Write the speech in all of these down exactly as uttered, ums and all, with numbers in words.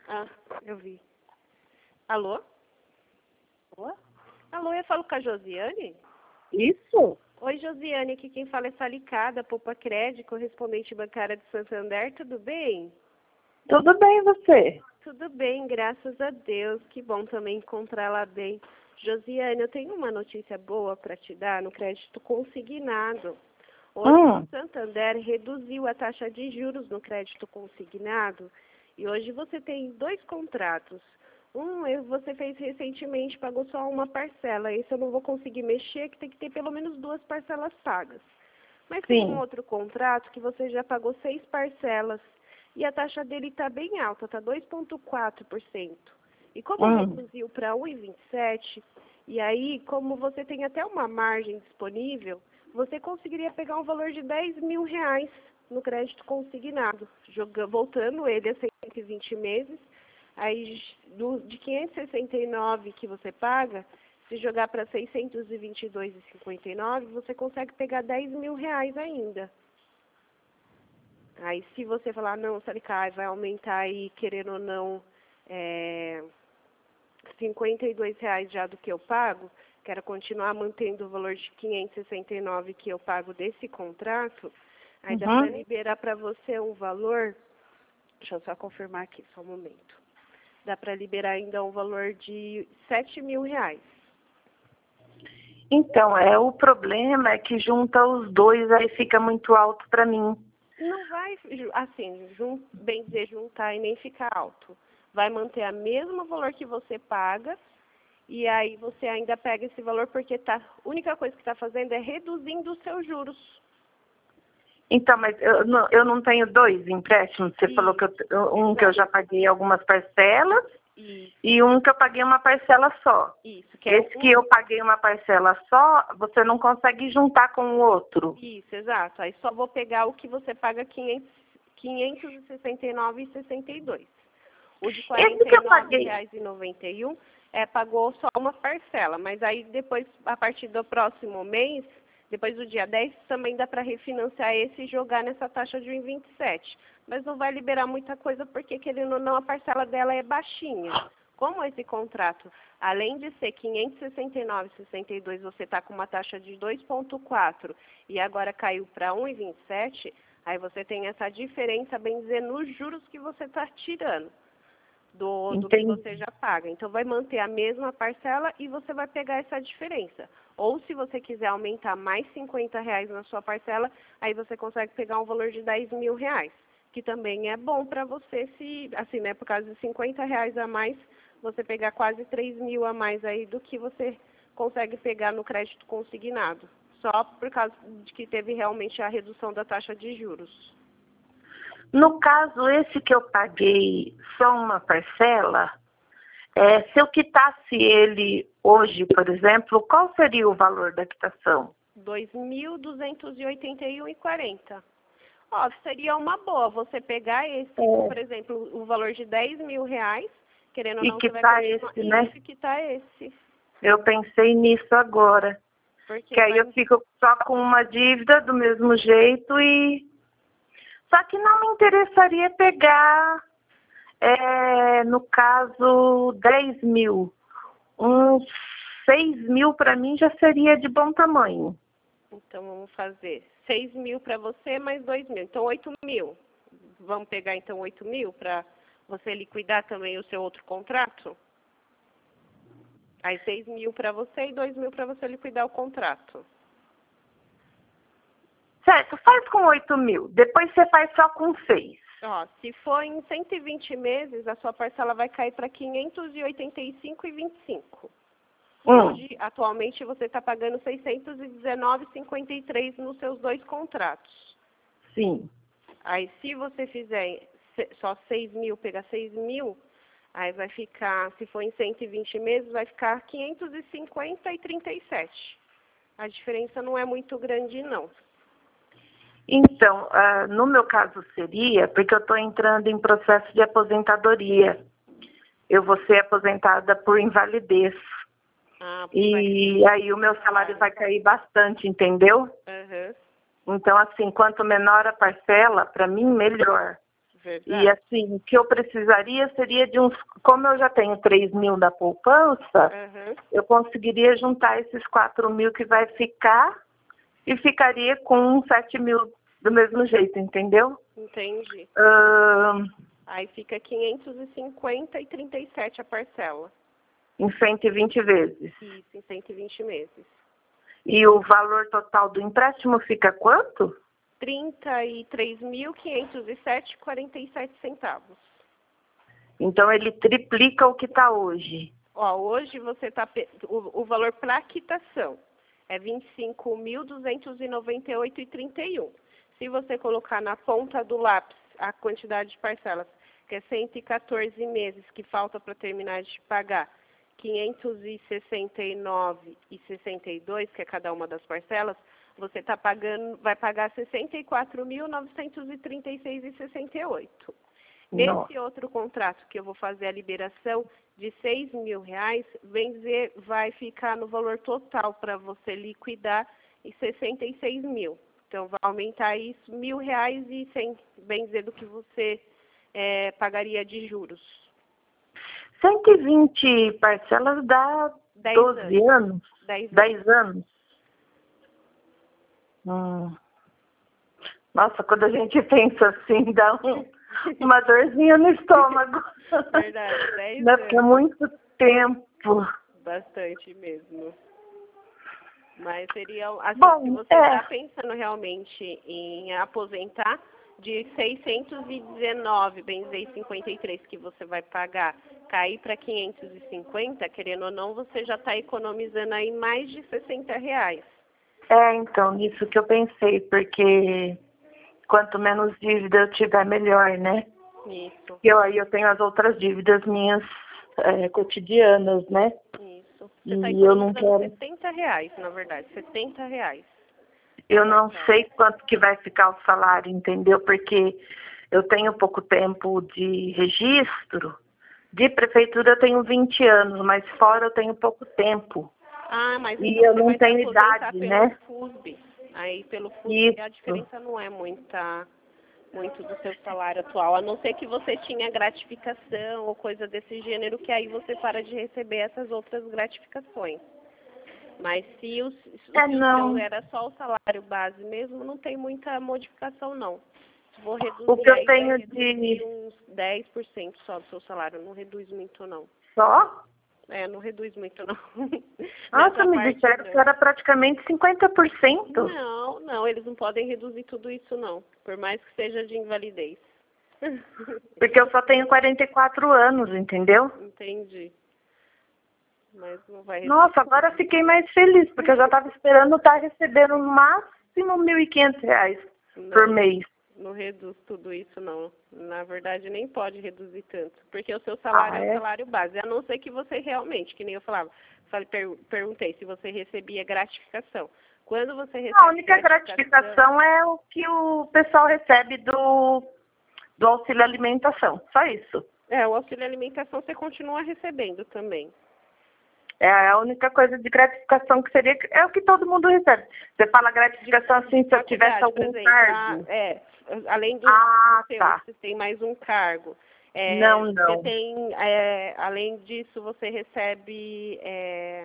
Ah, eu vi. Alô? Alô? Alô, eu falo com a Josiane? Isso? Oi, Josiane, aqui quem fala é Salicada, Poupa Crédito, correspondente bancária de Santander, tudo bem? Tudo bem, e você? Tudo bem, graças a Deus, que bom também encontrá-la bem. Josiane, eu tenho uma notícia boa para te dar no crédito consignado. Hoje Hum. o Santander reduziu a taxa de juros no crédito consignado e hoje você tem dois contratos. Um eu- você fez recentemente, pagou só uma parcela. Esse eu não vou conseguir mexer, que tem que ter pelo menos duas parcelas pagas. Mas tem um Sim. outro contrato que você já pagou seis parcelas e a taxa dele está bem alta, está dois vírgula quatro por cento. E como Hum. reduziu para um vírgula vinte e sete, e aí como você tem até uma margem disponível, você conseguiria pegar um valor de dez mil reais no crédito consignado, joga, voltando ele a cento e vinte meses. Aí do, de quinhentos e sessenta e nove que você paga, se jogar para seiscentos e vinte e dois vírgula cinquenta e nove, você consegue pegar dez mil reais ainda. Aí se você falar, não, Salicai, vai aumentar aí, querendo ou não, é, cinquenta e dois reais já do que eu pago, quero continuar mantendo o valor de quinhentos e sessenta e nove que eu pago desse contrato, aí dá para Uhum. liberar para você um valor, deixa eu só confirmar aqui, só um momento. Dá para liberar ainda um valor de sete mil reais. Então, é, o problema é que junta os dois, aí fica muito alto para mim. Não vai, ju- assim, jun, bem dizer, juntar e nem ficar alto. Vai manter a mesmo valor que você paga e aí você ainda pega esse valor porque tá, a única coisa que está fazendo é reduzindo os seus juros. Então, mas eu não, eu não tenho dois empréstimos. Você falou que eu, Isso, um que eu já paguei algumas parcelas isso, e um que eu paguei uma parcela só. isso, que é Esse um, que eu paguei uma parcela só, você não consegue juntar com o outro. isso, exato. Aí só vou pegar o que você paga quinhentos, quinhentos e sessenta e nove reais e sessenta e dois. O de Esse quarenta que e eu nove paguei. reais e noventa e um é, pagou só uma parcela, mas aí depois, a partir do próximo mês, depois do dia dez, também dá para refinanciar esse e jogar nessa taxa de um vírgula vinte e sete. Mas não vai liberar muita coisa porque, querendo ou não, a parcela dela é baixinha. Como esse contrato, além de ser quinhentos e sessenta e nove reais e sessenta e dois, você está com uma taxa de dois vírgula quatro e agora caiu para um vírgula vinte e sete, aí você tem essa diferença, bem dizer, nos juros que você está tirando do, do que Entendi. você já paga. Então, vai manter a mesma parcela e você vai pegar essa diferença. Ou, se você quiser aumentar mais cinquenta reais na sua parcela, aí você consegue pegar um valor de dez mil reais, que também é bom para você, se, assim, né, por causa de cinquenta reais a mais, você pegar quase três mil a mais aí do que você consegue pegar no crédito consignado, só por causa de que teve realmente a redução da taxa de juros. No caso, esse que eu paguei só uma parcela, é, se eu quitasse ele hoje, por exemplo, qual seria o valor da quitação? dois mil duzentos e oitenta e um reais e quarenta centavos. Ó, seria uma boa você pegar esse, por É. exemplo, o valor de dez mil reais, querendo ou E não, você vai quitar continuar. esse, né? Isso, quitar esse. Eu pensei nisso agora. Porque Que aí vai. eu fico só com uma dívida do mesmo jeito e... Só que não me interessaria pegar, é, no caso, dez mil. Uns seis mil para mim já seria de bom tamanho. Então vamos fazer seis mil para você, mais dois mil. Então oito mil. Vamos pegar então oito mil para você liquidar também o seu outro contrato? Aí seis mil para você e dois mil para você liquidar o contrato. Certo, faz com oito mil. Depois você faz só com seis. Ó, se for em cento e vinte meses, a sua parcela vai cair para quinhentos e oitenta e cinco reais e vinte e cinco. Hum, Hoje, atualmente, você está pagando seiscentos e dezenove reais e cinquenta e três nos seus dois contratos. sim. Aí, se você fizer se- só seis mil, pegar seis mil, aí vai ficar, se for em cento e vinte meses, vai ficar quinhentos e cinquenta reais e trinta e sete. A diferença não é muito grande, não. Então, ah, no meu caso seria, porque eu estou entrando em processo de aposentadoria. Eu vou ser aposentada por invalidez. Ah, vai. E aí o meu salário vai cair bastante, entendeu? Aham. Então, assim, quanto menor a parcela, para mim, melhor. Verdade. E assim, o que eu precisaria seria de uns, como eu já tenho três mil da poupança, Uhum. eu conseguiria juntar esses quatro mil que vai ficar e ficaria com sete mil do mesmo jeito, entendeu? Entendi. Uh, Aí fica quinhentos e cinquenta e trinta e sete a parcela. em cento e vinte vezes. Isso, em cento e vinte meses. E o valor total do empréstimo fica quanto? trinta e três mil quinhentos e sete reais e quarenta e sete centavos. Então ele triplica o que está hoje. Ó, hoje você tá pe- o, o valor para quitação é vinte e cinco mil duzentos e noventa e oito reais e trinta e um. Se você colocar na ponta do lápis a quantidade de parcelas, que é cento e quatorze meses que falta para terminar de pagar, quinhentos e sessenta e nove reais e sessenta e dois, que é cada uma das parcelas, você tá pagando, vai pagar sessenta e quatro mil novecentos e trinta e seis reais e sessenta e oito. Nesse Nossa. outro contrato que eu vou fazer a liberação de seis mil reais, vencer vai ficar no valor total para você liquidar em sessenta e seis mil. Então vai aumentar isso mil reais e cem, bem dizer, do que você é, pagaria de juros. cento e vinte parcelas dá Dez doze anos. anos? dez anos. dez anos? Hum. Nossa, quando a gente pensa assim, dá um, uma dorzinha no estômago. Verdade, dez Não, porque é anos. muito tempo. Bastante mesmo. Mas seria, assim, Bom, se você é. está pensando realmente em aposentar, de seiscentos e dezenove, bem dizer, cinquenta e três que você vai pagar, cair para quinhentos e cinquenta, querendo ou não, você já está economizando aí mais de sessenta reais. É, então, nisso que eu pensei, porque quanto menos dívida eu tiver, melhor, né? Isso, E eu, aí eu tenho as outras dívidas minhas é, cotidianas, né? isso. Você está E eu não economizando quero... setenta reais, na verdade, setenta reais. Eu não sei quanto que vai ficar o salário, entendeu? Porque eu tenho pouco tempo de registro. De prefeitura eu tenho vinte anos, mas fora eu tenho pouco tempo. Ah, mas E então eu você não vai se tenho aposentar idade, pelo né? FUSB. Aí pelo FUSB a Isso. diferença não é muita, muito do seu salário atual, a não ser que você tinha gratificação ou coisa desse gênero, que aí você para de receber essas outras gratificações. Mas se o, se o É, seu não. era só o salário base mesmo, não tem muita modificação não. Vou reduzir O que eu aí, vai tenho reduzir de... uns dez por cento só do seu salário, não reduz muito não. Só? É, não reduz muito não. Nossa, Nessa me parte disseram não. que era praticamente cinquenta por cento. Não, não, eles não podem reduzir tudo isso não, por mais que seja de invalidez. Porque eu só tenho quarenta e quatro anos, entendeu? Entendi. Mas não vai reduzir. Nossa, agora eu fiquei mais feliz, porque eu já estava esperando estar recebendo no máximo mil e quinhentos reais por Não, mês. não reduz tudo isso não. Na verdade nem pode reduzir tanto, porque o seu salário Ah, é o é? salário base, a não ser que você realmente, que nem eu falava, falei, per, perguntei se você recebia gratificação. Quando você recebe A única gratificação é o que o pessoal recebe do, do auxílio alimentação, só isso. É, o auxílio alimentação você continua recebendo também. É a única coisa de gratificação que seria, é o que todo mundo recebe. Você fala gratificação assim, se eu tivesse algum por exemplo, cargo. a- é, além do Ah, seu, tá. você tem mais um cargo. É, Não, Você não. tem, é, além disso, você recebe, é,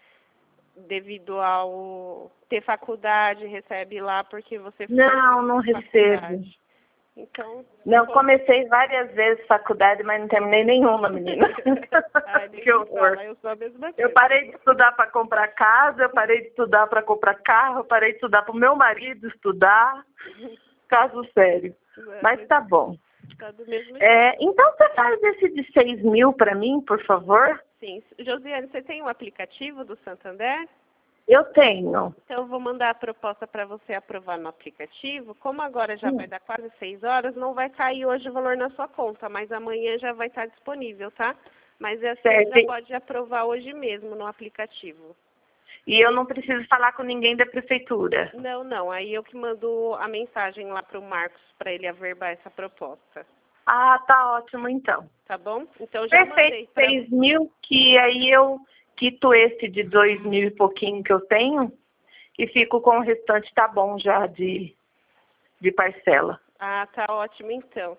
devido ao ter faculdade, recebe lá porque você Não, não fez recebo. faculdade. Então, Não, se for- comecei várias vezes faculdade, mas não terminei nenhuma, menina. Ai, nem Que me horror. fala, eu sou a mesma Eu coisa. parei de estudar para comprar casa, eu parei de estudar para comprar carro, eu parei de estudar para o meu marido estudar. Caso sério. Mas tá bom. Tá do mesmo jeito. É, então você faz esse de seis mil para mim, por favor? Sim. Josiane, você tem um aplicativo do Santander? Eu tenho. Então, eu vou mandar a proposta para você aprovar no aplicativo. Como agora já Hum. vai dar quase seis horas, não vai cair hoje o valor na sua conta, mas amanhã já vai estar disponível, tá? Mas essa você Certo. já pode aprovar hoje mesmo no aplicativo. E eu não preciso falar com ninguém da prefeitura. Não, não. Aí eu que mando a mensagem lá para o Marcos para ele averbar essa proposta. Ah, tá ótimo então. Tá bom? Então, já mandei Perfeito, para seis mil, que aí eu quito esse de dois mil e pouquinho que eu tenho e fico com o restante, tá bom já de, de parcela. Ah, tá ótimo então.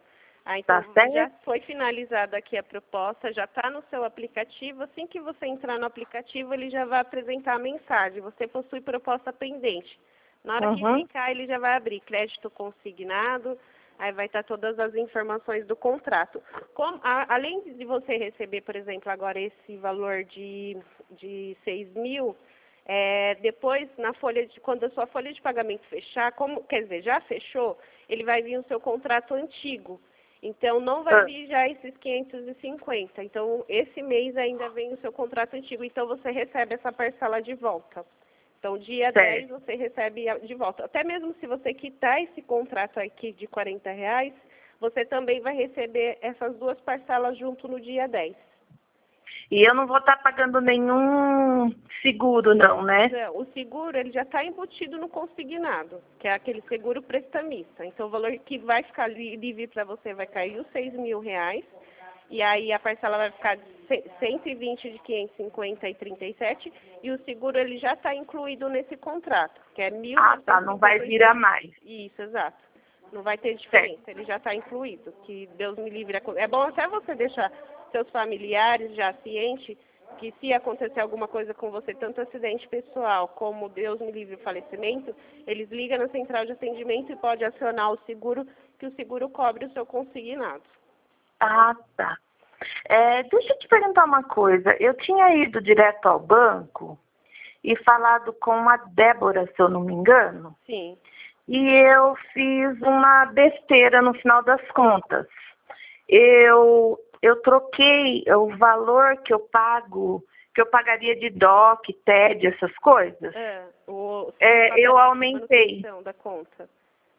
Ah, então Tá certo? já foi finalizada aqui a proposta, já está no seu aplicativo. Assim que você entrar no aplicativo, ele já vai apresentar a mensagem. Você possui proposta pendente. Na hora que Uhum. clicar, ele já vai abrir crédito consignado, aí vai estar todas as informações do contrato. Como, a, além de você receber, por exemplo, agora esse valor de, de seis mil, é, depois, na folha de, quando a sua folha de pagamento fechar, como, quer dizer, já fechou, ele vai vir o seu contrato antigo. Então, não vai Ah, vir já esses quinhentos e cinquenta. Então, esse mês ainda vem o seu contrato antigo. Então, você recebe essa parcela de volta. Então, dia dez certo. você recebe de volta. Até mesmo se você quitar esse contrato aqui de quarenta reais, você também vai receber essas duas parcelas junto no dia dez. E eu não vou estar pagando nenhum seguro, não, né? Não, o seguro ele já está embutido no consignado, que é aquele seguro prestamista. Então, o valor que vai ficar li- livre para você vai cair os seis mil reais. E aí a parcela vai ficar de ce- cento e vinte de quinhentos e cinquenta e trinta e sete. E o seguro ele já está incluído nesse contrato, que é mil Ah, tá, novecentos e não vai cinquenta e virar sete. mais. Isso, exato. Não vai ter Certo. diferença, ele já está incluído. Que Deus me livre. É bom até você deixar seus familiares já cientes que se acontecer alguma coisa com você, tanto acidente pessoal como Deus me livre o falecimento, eles ligam na central de atendimento e pode acionar o seguro, que o seguro cobre o seu consignado. Ah, tá. É, deixa eu te perguntar uma coisa. Eu tinha ido direto ao banco e falado com a Débora, se eu não me engano, Sim. e eu fiz uma besteira no final das contas. Eu, eu troquei o valor que eu pago, que eu pagaria de D O C, T E D, essas coisas. É, o, É, eu aumentei. manutenção da conta.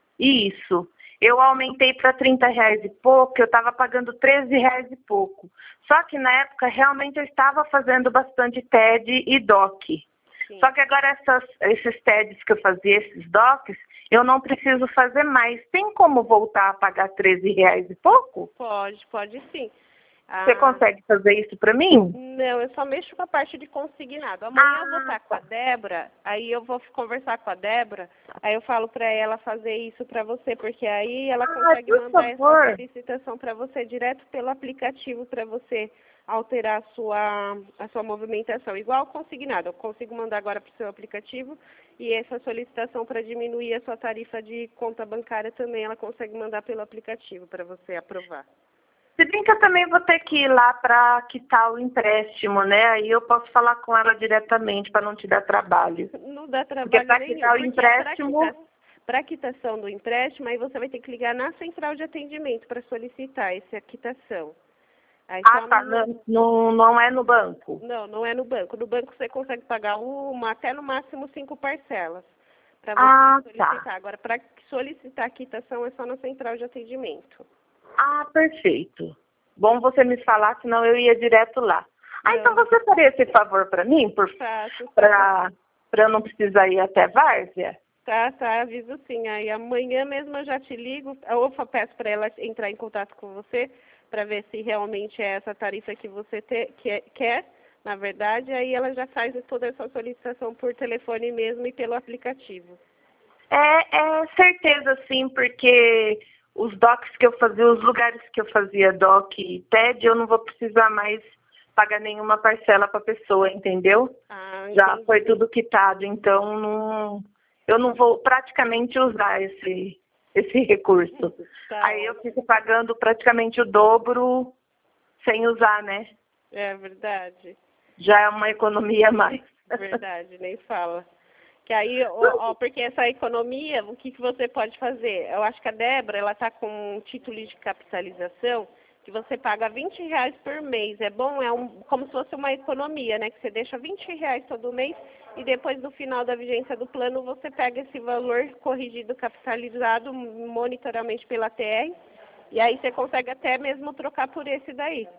Isso. Eu aumentei para trinta reais e pouco, eu estava pagando treze reais e pouco. Só que na época realmente eu estava fazendo bastante T E D e D O C. Sim. Só que agora essas, esses T E Ds que eu fazia, esses D O Cs, eu não preciso fazer mais. Tem como voltar a pagar treze reais e pouco? Pode, pode sim. Você Ah, consegue fazer isso para mim? não, eu só mexo com a parte de consignado. Amanhã eu vou Ah, estar com a tá. Débora, aí eu vou conversar com a Débora, aí eu falo para ela fazer isso para você, porque aí ela Ah, consegue por mandar essa favor. solicitação para você direto pelo aplicativo para você alterar a sua, a sua movimentação. Igual consignado, eu consigo mandar agora para o seu aplicativo e essa solicitação para diminuir a sua tarifa de conta bancária também ela consegue mandar pelo aplicativo para você aprovar. Se bem que eu também vou ter que ir lá para quitar o empréstimo, né? Aí eu posso falar com ela diretamente para não te dar trabalho. Não dá Porque trabalho para nenhum, quitar o porque para empréstimo, para quitação do empréstimo, aí você vai ter que ligar na central de atendimento para solicitar essa quitação. Aí ah, só tá, no, não, não, não é no banco. não, não é no banco. No banco você consegue pagar uma, até no máximo cinco parcelas para Ah, você tá. solicitar. Agora, para solicitar a quitação é só na central de atendimento. Ah, perfeito. Bom você me falar, senão eu ia direto lá. Ah, então Não, você faria esse favor para mim, faço, faço. para para eu não precisar ir até Várzea? Tá, tá, aviso sim. Aí amanhã mesmo eu já te ligo, ou eu peço para ela entrar em contato com você, para ver se realmente é essa tarifa que você te, que, quer, na verdade, aí ela já faz toda essa solicitação por telefone mesmo e pelo aplicativo. É, é certeza sim, porque os docs que eu fazia, os lugares que eu fazia doc e T E D, eu não vou precisar mais pagar nenhuma parcela para a pessoa, entendeu? Ah, Já entendi. foi tudo quitado, então não, eu não vou praticamente usar esse, esse recurso. Tá Aí eu ótimo. fico pagando praticamente o dobro sem usar, né? É verdade. Já é uma economia a mais. Verdade, nem fala. Que aí, ó, ó, porque essa economia, o que, que você pode fazer? Eu acho que a Débora, ela está com um título de capitalização que você paga vinte reais por mês. É bom, é um, como se fosse uma economia, né? Que você deixa vinte reais todo mês e depois, no final da vigência do plano, você pega esse valor corrigido, capitalizado, monitoramente pela T R, e aí você consegue até mesmo trocar por esse daí.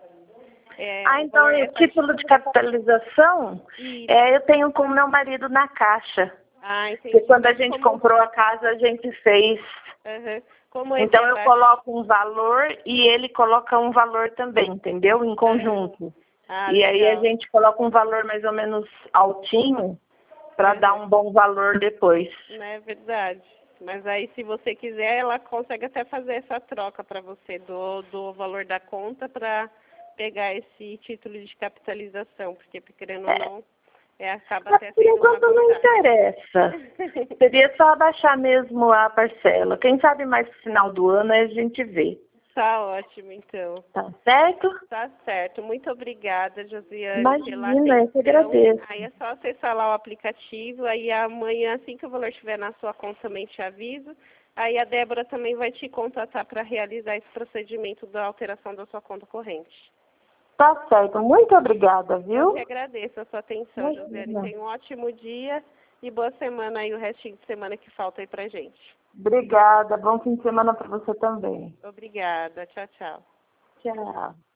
É, Ah, o então, valor é o título de capitalização, Isso. é, eu tenho com meu marido na Caixa. Ah, entendi. Porque quando a Mas gente como, comprou a casa, a gente fez. uhum, como esse Então, é eu baixo. coloco um valor e ele coloca um valor também, entendeu? Em conjunto. Ah, E aí a legal. gente coloca um valor mais ou menos altinho para Uhum. dar um bom valor depois. Não é verdade. Mas aí, se você quiser, ela consegue até fazer essa troca para você do, do valor da conta para pegar esse título de capitalização, porque, querendo ou É. não, é, acaba Mas até por sendo uma enquanto não vantagem. interessa. Seria só abaixar mesmo a parcela. Quem sabe mais no final do ano aí a gente vê. Tá ótimo, então. Tá certo? Tá certo. Muito obrigada, Josiane, pela Imagina, eu que atenção. agradeço. Aí é só acessar lá o aplicativo, aí amanhã, assim que o valor estiver na sua conta, também te aviso. Aí a Débora também vai te contatar para realizar esse procedimento da alteração da sua conta corrente. Tá certo. Muito obrigada, Eu viu? que agradeço a sua atenção, Josiane. Imagina. Tenha um ótimo dia e boa semana aí, o restinho de semana que falta aí pra gente. Obrigada. Bom fim de semana para você também. Obrigada. Tchau, tchau. Tchau.